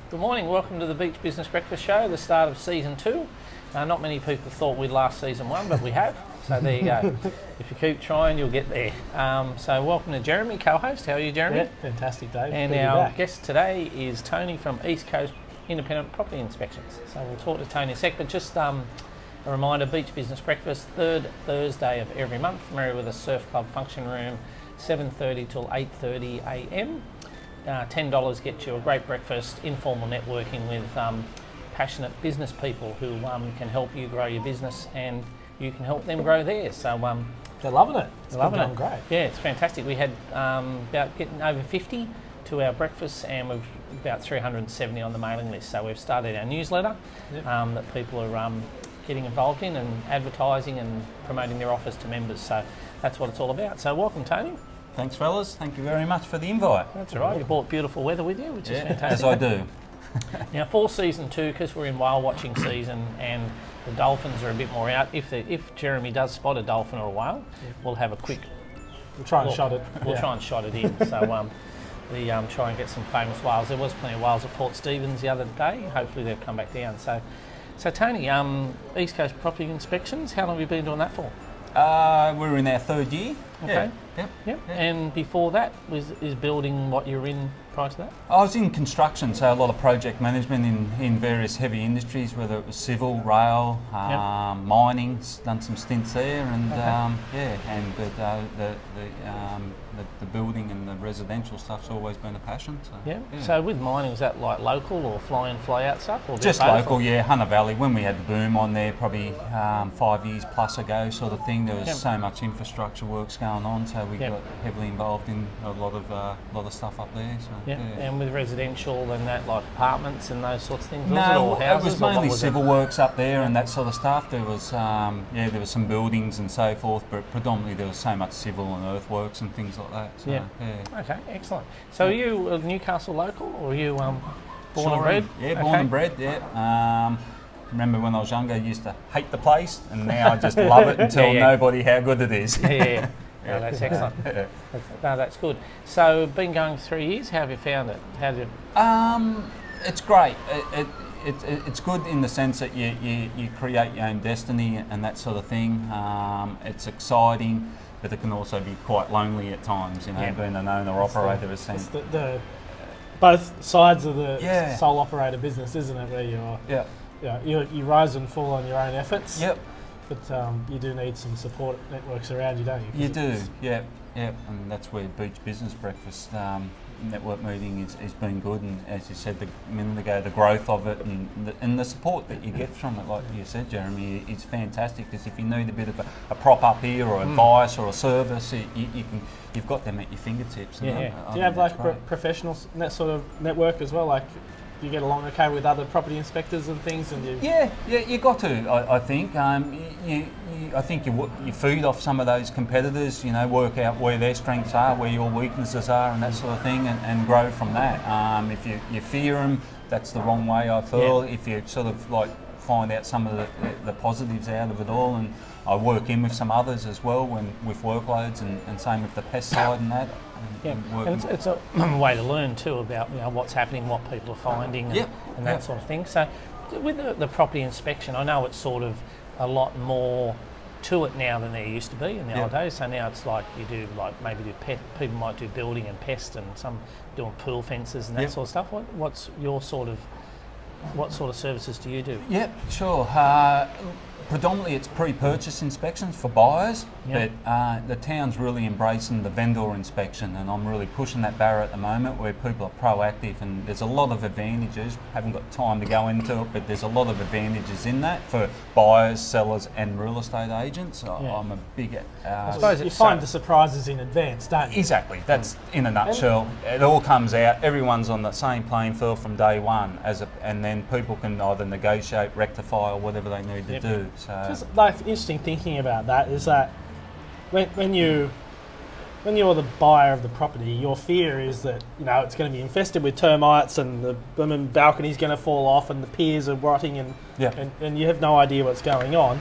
Good morning, welcome to the Beach Business Breakfast Show, the start of season 2. Not many people thought we'd last season 1, but we have, so there you go. If you keep trying, you'll get there. So welcome to Jeremy, co-host. How are you, Jeremy? Yeah, fantastic, Dave. And our guest today is Tony from East Coast Independent Property Inspections. So we'll talk to Tony in a sec, but just a reminder, Beach Business Breakfast, third Thursday of every month, Merriweather Surf Club function room, 7:30 till 8:30 a.m. $10 gets you a great breakfast, informal networking with passionate business people who can help you grow your business and you can help them grow theirs. So they're loving it. They're loving it. Great. Yeah, it's fantastic. We had about getting over 50 to our breakfasts and we've about 370 on the mailing list. So we've started our newsletter that people are getting involved in and advertising and promoting their offers to members. So that's what it's all about. So welcome, Tony. Thanks, fellas. Thank you very much for the invite. That's all right. You brought beautiful weather with you, which is fantastic. As I do. Now, for season 2, because we're in whale watching season and the dolphins are a bit more out, if Jeremy does spot a dolphin or a whale, we'll have a quick... We'll try and shot it. We'll try and shot it in. So try and get some famous whales. There was plenty of whales at Port Stephens the other day. Hopefully they've come back down. So Tony, East Coast Property Inspections, how long have you been doing that for? We're in our third year. Okay. Yep. And before that, is building what you were in prior to that? I was in construction, so a lot of project management in various heavy industries, whether it was civil, rail, mining. Done some stints there, and the building and the residential stuff's always been a passion. So, So with mining, was that like local or fly in, fly out stuff? Or just local, Hunter Valley. When we had the boom on there, probably 5 years plus ago, sort of thing. There was so much infrastructure works going on, so we got heavily involved in a lot of stuff up there. So, And with residential and that, like apartments and those sorts of things. It was mainly civil works up there and that sort of stuff. There was there was some buildings and so forth, but predominantly there was so much civil and earthworks and things like that. So, Okay, excellent. So are you a Newcastle local or are you born and bred? Yeah, born and bred. Yeah. Remember when I was younger, I used to hate the place, and now I just love it and tell nobody how good it is. Yeah, that's excellent. That's good. So, been going 3 years. How have you found it? How did? It's great. It's good in the sense that you create your own destiny and that sort of thing. It's exciting, but it can also be quite lonely at times. Being an owner operator is it's the both sides of the sole operator business, isn't it? Where you rise and fall on your own efforts. Yep. But you do need some support networks around you, don't you? You do, yeah. And that's where Beach Business Breakfast network meeting has been good. And as you said a minute ago, the growth of it and the support that you get from it, like you said, Jeremy, is fantastic. Because if you need a bit of a prop up here or advice or a service, you've got them at your fingertips. Do you have like professionals in that sort of network as well? Like, do you get along okay with other property inspectors and things? And you got to. I think. I think you feed off some of those competitors. Work out where their strengths are, where your weaknesses are, and that sort of thing, and grow from that. If you fear them, that's the wrong way. I feel. If you sort of like find out some of the positives out of it all, and I work in with some others as well with workloads, and same with the pest side and that. And it's a way to learn too about what's happening, what people are finding, and that sort of thing. So, with the property inspection, I know it's sort of a lot more to it now than there used to be in the old days. So now it's like you do people might do building and pest, and some doing pool fences and that sort of stuff. What sort of services do you do? Yep, sure. Predominantly it's pre-purchase inspections for buyers, but the town's really embracing the vendor inspection, and I'm really pushing that barrier at the moment where people are proactive, and there's a lot of advantages. Haven't got time to go into it, but there's a lot of advantages in that for buyers, sellers and real estate agents. I'm a big... I suppose you find the surprises in advance, don't you? Exactly, that's in a nutshell. It all comes out, everyone's on the same playing field from day one, and then people can either negotiate, rectify or whatever they need to do. So, just like interesting thinking about that is that when you're the buyer of the property, your fear is that it's going to be infested with termites and the blooming balcony's going to fall off and the piers are rotting and you have no idea what's going on.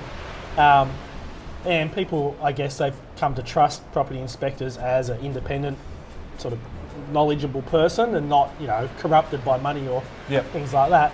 And people, I guess, they've come to trust property inspectors as an independent sort of knowledgeable person and not, you know, corrupted by money or Yep. things like that.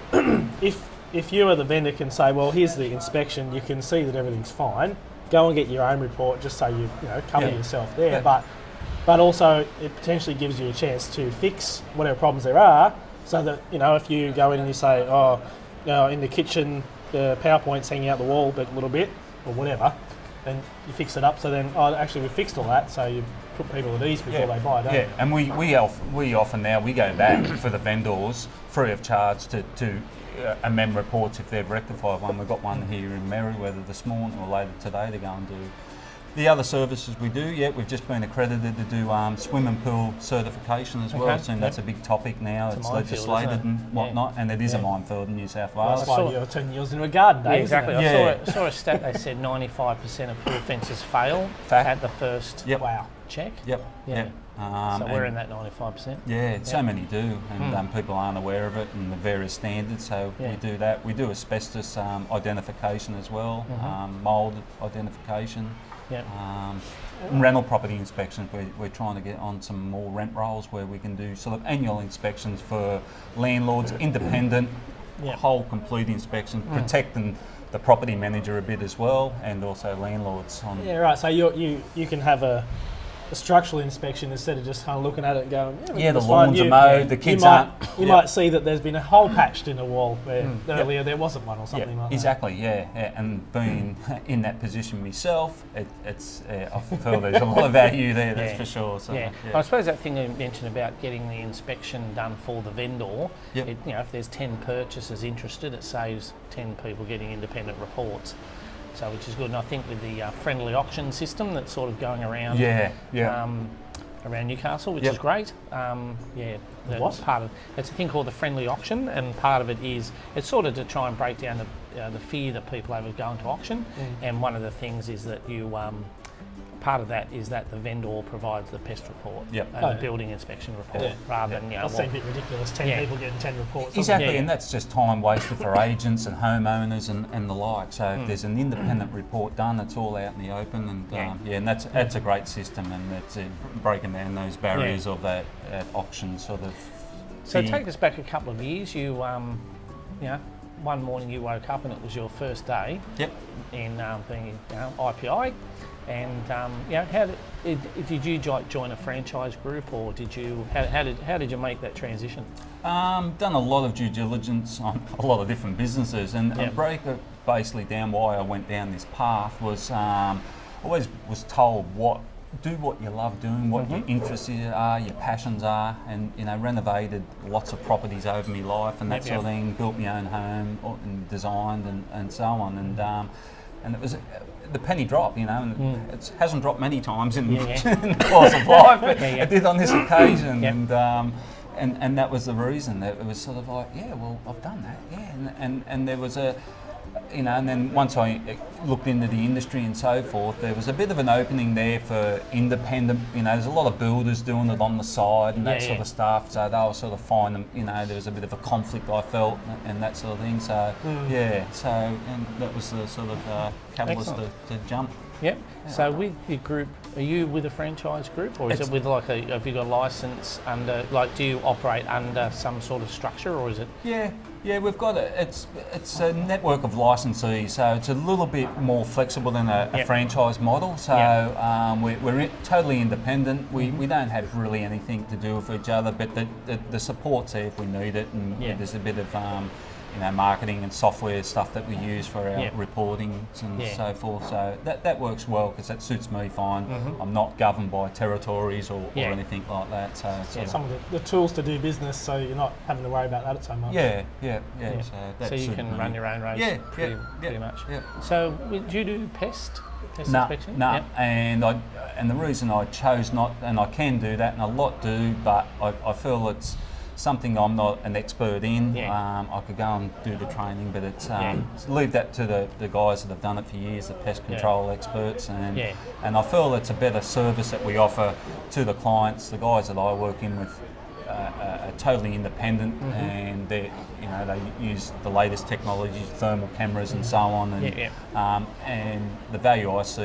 If you or the vendor can say, well, here's the inspection, you can see that everything's fine, go and get your own report just so you know, cover Yeah. yourself there. Yeah. But also it potentially gives you a chance to fix whatever problems there are, so that, you know, if you go in and you say, oh, you know, in the kitchen the PowerPoint's hanging out the wall a little bit or whatever, then you fix it up. So then, oh, actually we fixed all that, so you put people at ease before they buy, don't Yeah, you? and we often now we go back for the vendors free of charge to amend reports if they've rectified one. We've got one here in Merriweather this morning or later today to go and do. The other services we do, we've just been accredited to do swim and pool certification as well. Okay, So that's a big topic now. It's a It's minefield, legislated isn't it? and whatnot, and it is a Yeah. minefield in New South Wales. That's why saw- you're turning yours into a garden, Dave. Yeah, isn't exactly. it? Yeah. I saw a stat. They said 95% of pool fences fail Fact. at the first Yep. Wow. check. Yep. Yeah. Yep. So we're and- in that 95%. Yeah, so Yeah. many do, and Mm. people aren't aware of it and the various standards. So Yeah. we do that. We do asbestos identification as well, mould identification. Yeah. And rental property inspections. We're trying to get on some more rent rolls where we can do sort of annual inspections for landlords, independent, Yeah. whole complete inspection, protecting the property manager a bit as well, and also landlords on. Yeah, right. So you can have a structural inspection instead of just kind of looking at it and going, Yeah, the that's fine. lawns are mowed, the kids aren't. You Yeah. might see that there's been a hole patched in a wall where earlier there wasn't one or something like that. exactly. Yeah, and being in that position myself, it's I feel there's a lot of value there. That's Yeah. for sure. So, Yeah. I suppose that thing you mentioned about getting the inspection done for the vendor, Yep. you know, if there's 10 purchasers interested, it saves 10 people getting independent reports. So, which is good. And I think with the friendly auction system that's sort of going around, yeah. around Newcastle, which Yep. is great. That's What? part of it's a thing called the friendly auction, and part of it is it's sort of to try and break down the fear that people have of going to auction. And one of the things is that you part of that is that the vendor provides the pest report Yep. and Oh, the yeah. building inspection report, Yeah. rather than That seems a bit ridiculous. 10 Yeah. people getting 10 reports. Exactly, Yeah. and that's just time wasted for agents and homeowners and the like. So if there's an independent report done, it's all out in the open, and and that's a great system, and it's breaking down those barriers of that auction sort of. So fee. take us back a couple of years. You know, one morning you woke up and it was your first day Yep. in being IPI, and how did you join a franchise group, or did you how did you make that transition? Done a lot of due diligence on a lot of different businesses, and break it basically down why I went down this path was always was told do what you love doing, what your interests are, your passions are, and renovated lots of properties over my life and that sort of thing. Built my own home and designed and so on, and it was the penny drop, and it hasn't dropped many times in, in the course of life, but it did on this occasion, and that was the reason. That it was sort of like, well, I've done that, and there was a. And then once I looked into the industry and so forth, there was a bit of an opening there for independent. There's a lot of builders doing it on the side and that sort of stuff. So they were sort of finding, there was a bit of a conflict I felt and that sort of thing. So so and that was the sort of catalyst to jump. Yep. So with your group, are you with a franchise group, or is it with have you got a license under, do you operate under some sort of structure, or is it? Yeah, we've got it's a network of licensees, so it's a little bit more flexible than a franchise model. So we're totally independent. We don't have really anything to do with each other, but the support's there if we need it, and there's a bit of marketing and software stuff that we use for our reporting and so forth. So that works well because that suits me fine. I'm not governed by territories or anything like that. So Some of the tools to do business, so you're not having to worry about that so much. Yeah. So you can run your own race. Pretty much. Yeah. So do you do pest inspection? No, Yep. and the reason I chose not, and I can do that, and a lot do, but I feel it's something I'm not an expert in. I could go and do the training, but it's leave that to the guys that have done it for years, the pest control experts, and I feel it's a better service that we offer to the clients. The guys that I work in with are totally independent, and they use the latest technologies, thermal cameras and so on, and the value I see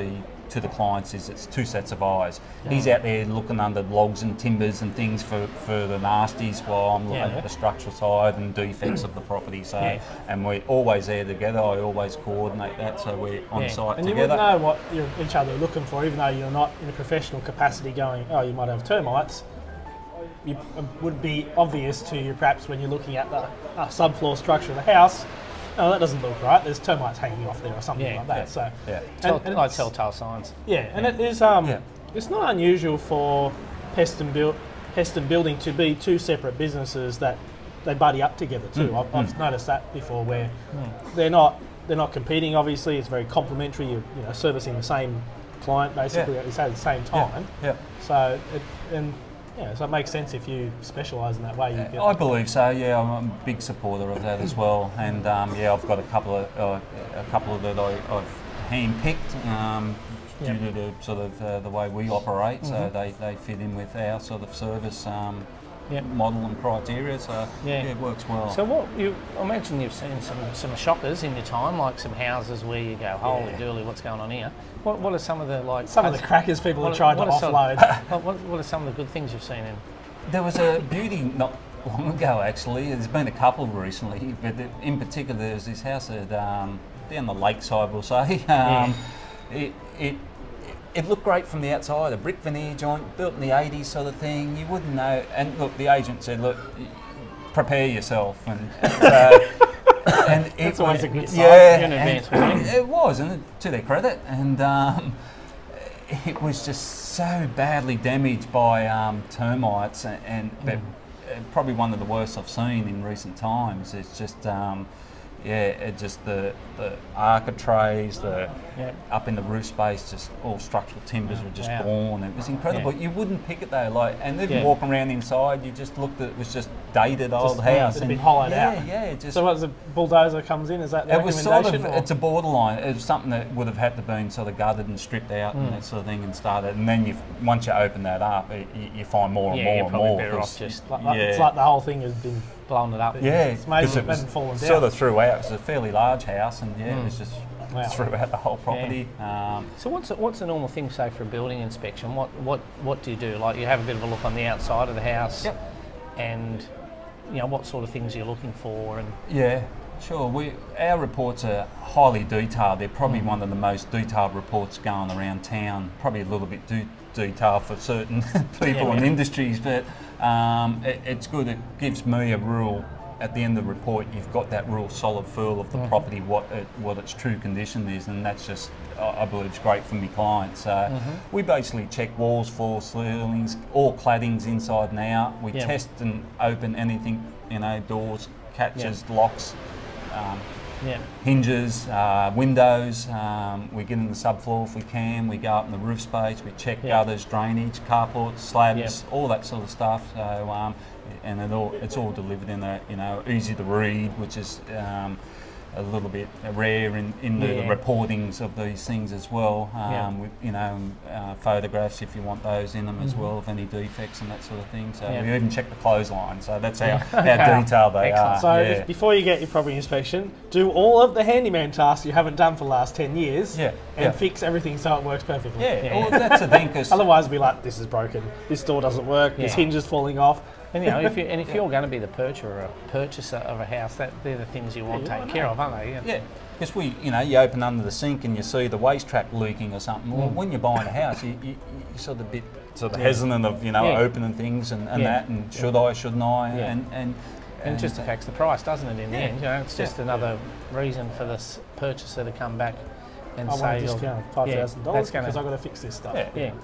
to the clients is it's two sets of eyes. He's out there looking under logs and timbers and things for the nasties, while I'm looking at the structural side and defects of the property. So, and we're always there together. I always coordinate that, so we're on site and together. you would know what each other are looking for, even though you're not in a professional capacity going, oh, you might have termites. It would be obvious to you perhaps when you're looking at the subfloor structure of the house, oh, that doesn't look right, there's termites hanging off there or something like that. So, like telltale signs. And it is, it's not unusual for pest and building to be two separate businesses that they buddy up together too. I've noticed that before, where they're not competing. Obviously, it's very complementary. You're servicing the same client basically at the same time. So so it makes sense if you specialise in that way. I believe so. Yeah, I'm a big supporter of that as well. And I've got a couple of that I've handpicked due to the sort of the way we operate. So they fit in with our sort of service model and criteria. So it works well. So I imagine you've seen some shockers in your time, like some houses where you go, holy dooly, what's going on here? What are some of the of the crackers people have tried to offload? What are some of the good things you've seen in? There was a beauty not long ago actually. There's been a couple recently, but in particular there's this house at down the lakeside, we'll say. It looked great from the outside, a brick veneer joint, built in the 80s sort of thing. You wouldn't know. And look, the agent said, look, prepare yourself. And and that's always a good sign. In advance, it was, and to their credit. And it was just so badly damaged by termites, but probably one of the worst I've seen in recent times. It's just just the architraves, up in the roof space, just all structural timbers were just gone. It was incredible. You wouldn't pick it though, and even walking around inside, you just looked at it was just dated old house. It's been hollowed out. So what, the bulldozer comes in? Is that the recommendation? It's a borderline. It was something that would have had to been sort of gutted and stripped out and that sort of thing and started. And then once you open that up, you find more and more and more. Better off just it's like the whole thing has been blown it up. It's maybe it hasn't fallen down. Sort of throughout. It was a fairly large house, and it was just throughout the whole property. So what's the normal thing, say, for a building inspection? What do you do? Like, you have a bit of a look on the outside of the house, and what sort of things you're looking for, and sure. Our reports are highly detailed. They're probably one of the most detailed reports going around town. Probably a little bit detailed for certain people and industries, but it's good. It gives me a real, at the end of the report, you've got that real solid feel of the property, what its true condition is, and that's just, I believe, it's great for my clients. So we basically check walls, floors, ceilings, all claddings inside and out. We test and open anything, doors, catches, locks, hinges, windows. We get in the subfloor if we can. We go up in the roof space. We check gutters, drainage, carports, slabs, all that sort of stuff. So, and it's all delivered in a easy to read, which is a little bit rare in the reportings of these things as well. Photographs if you want those in them as well, of any defects and that sort of thing. So we even check the clothesline. So that's how detailed they are. So before you get your property inspection, do all of the handyman tasks you haven't done for the last 10 years and fix everything so it works perfectly. Well, that's the thing. Otherwise, it'll be like, this is broken, this door doesn't work, this hinge is falling off. And if you're going to be the purchaser of a house, they're the things you want taken care of, aren't they? Yeah. Because you open under the sink and you see the waste trap leaking or something. Well, when you're buying a house, you're sort of a bit hesitant of opening things and that, and should I, shouldn't I, and And it just affects the price, doesn't it, in the end? You know, it's just another reason for this purchaser to come back and say, I want a discount of $5,000 because I've got to fix this stuff.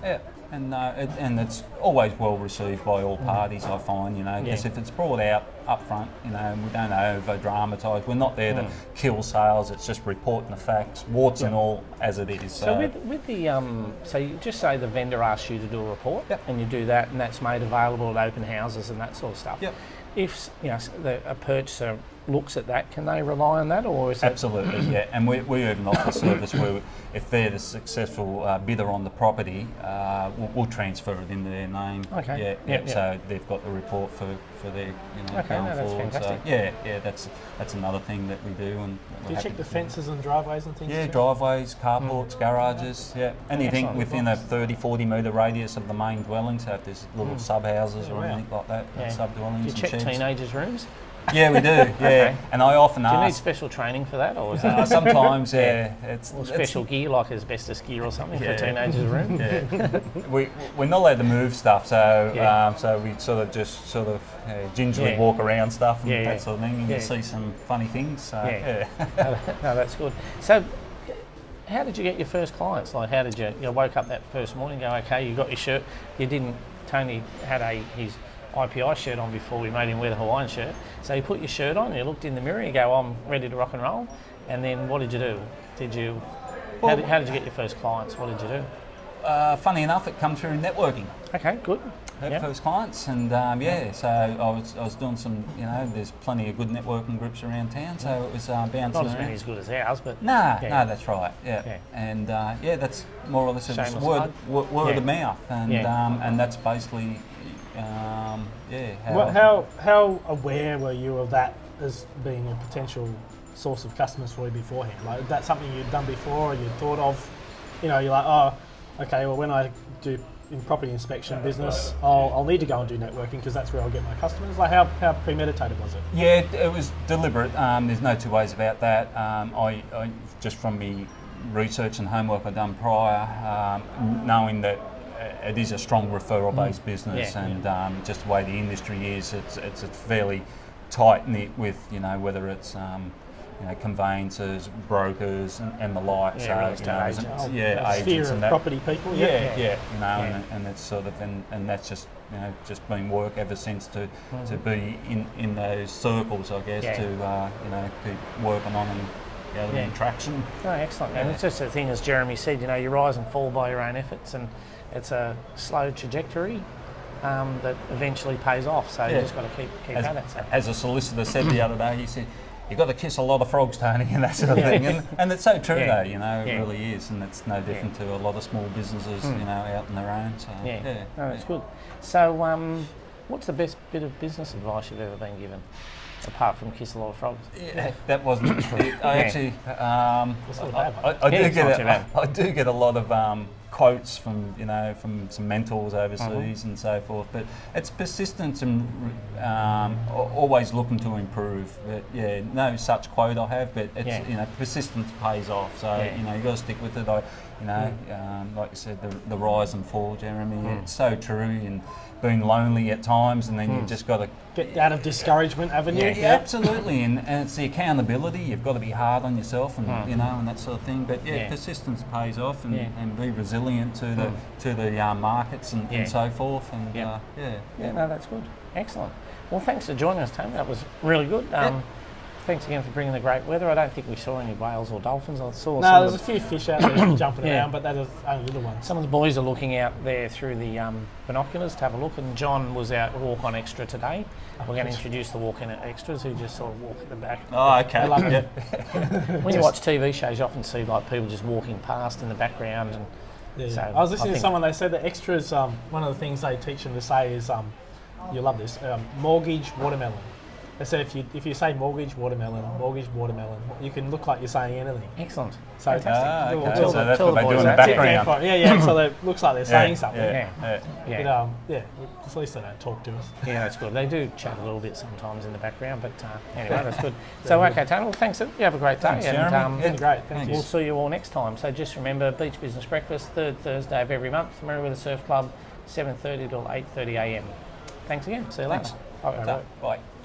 And it's always well received by all parties, I find, you know, because if it's brought out up front, you know, we don't over-dramatise. We're not there to kill sales, it's just reporting the facts, warts and all, as it is. So with the, so you just say the vendor asks you to do a report, and you do that, and that's made available at open houses and that sort of stuff. If, you know, a purchaser looks at that, can they rely on that, or is that Absolutely, yeah. And we even offer a service where if they're the successful bidder on the property, we'll transfer it into their name. Okay. Yeah. So they've got the report for their Okay, going no, that's forward. fantastic. So yeah, that's another thing that we do. And Do you check the fences and driveways and things? Yeah, too? driveways, carports, garages, anything Excellent. within a 30, 40 metre radius of the main dwelling. So if there's little sub houses or wow. anything like that, Yeah. sub do dwellings you and check sheds. teenagers' rooms? Yeah, we do. Yeah, Okay. and I often Do you need ask. special training for that, or is that Sometimes, it's or special gear like asbestos gear or something Yeah. for a teenager's room? Yeah, we're not allowed to move stuff, so Yeah. so we just gingerly Yeah. walk around stuff and Yeah, yeah. that sort of thing, and Yeah. you see some funny things. So, Yeah. yeah. No, that's good. So, how did you get your first clients? Like, how did you woke up that first morning, go, okay, you got your shirt. You didn't. Tony had his IPI shirt on before we made him wear the Hawaiian shirt. So you put your shirt on, you looked in the mirror, you go, I'm ready to rock and roll. And then what did you do? How did you get your first clients? What did you do? Funny enough, it come through networking. Okay, good. Yep. First clients, and so I was doing some, there's plenty of good networking groups around town, so it was bouncing Not as around. many as good as ours, but No, Yeah. that's right. Yeah, Yeah. and that's more or less just Shameless word Yeah. of mouth, and Yeah. and that's basically how How aware were you of that as being a potential source of customers for you beforehand? Like, is that something you'd done before or you'd thought of? You're like, oh, okay, well, when I do in property inspection business, I'll need to go and do networking because that's where I'll get my customers. Like, how premeditated was it? Yeah, it was deliberate. There's no two ways about that. I just from me research and homework I've done prior, knowing that it is a strong referral-based business, Yeah, and just the way the industry is, it's a fairly tight knit with whether it's conveyancers, brokers, and the like. Yeah, real estate agents. Agents Sphere of and that. property people. Yeah. Yeah. And it's sort of, and that's just just been work ever since to be in those circles, I guess, Yeah. to keep working on and gathering traction. No, excellent. And it's just the thing, as Jeremy said, you rise and fall by your own efforts, and it's a slow trajectory that eventually pays off. So you just got to keep at it. So. As a solicitor said the other day, he said, "You've got to kiss a lot of frogs, Tony," and that sort of thing. And it's so true, though. It really is, and it's no different to a lot of small businesses, out on their own. So No, that's good. So, what's the best bit of business advice you've ever been given, apart from kiss a lot of frogs? Yeah, that wasn't. I actually, not bad, I do get a lot of quotes from from some mentors overseas and so forth. But it's persistence and always looking to improve. But no such quote I have. But it's persistence pays off. So you got to stick with it. Like you said, the rise and fall, Jeremy. It's so true. And being lonely at times, and then you just got to Get out of discouragement, haven't you? yeah, absolutely, and it's the accountability. You've got to be hard on yourself, and and that sort of thing. But persistence pays off, and be resilient to the markets and so forth. And no, that's good. Excellent. Well, thanks for joining us, Tony. That was really good. Thanks again for bringing the great weather. I don't think we saw any whales or dolphins. I saw there's a few fish out there jumping around, but that is only little ones. some of the boys are looking out there through the binoculars to have a look, and John was out walk on extra today. We're going to introduce the walk in extras who just sort of walk at the back. Oh, okay. I love it. When you watch TV shows, you often see like people just walking past in the background, and Yeah. So I was listening I to think- someone, they said that extras, one of the things they teach them to say is, you'll love this, mortgage, watermelon. They said if you say mortgage, watermelon, you can look like you're saying anything. excellent. So Okay. tell So the- that's tell what the they do boys in the that. background. Yeah, so it looks like they're saying something. Yeah. But, at least they don't talk to us. Yeah, that's good. They do chat a little bit sometimes in the background, but anyway, that's good. So, okay, Tony, well, thanks. You have a great day. Thanks, Jeremy. Been great, thank you. We'll see you all next time. So just remember, Beach Business Breakfast, third Thursday of every month, Merriweather Surf Club, 7:30 till 8:30 a.m. Thanks again. See you later. Thanks. Bye. Bye.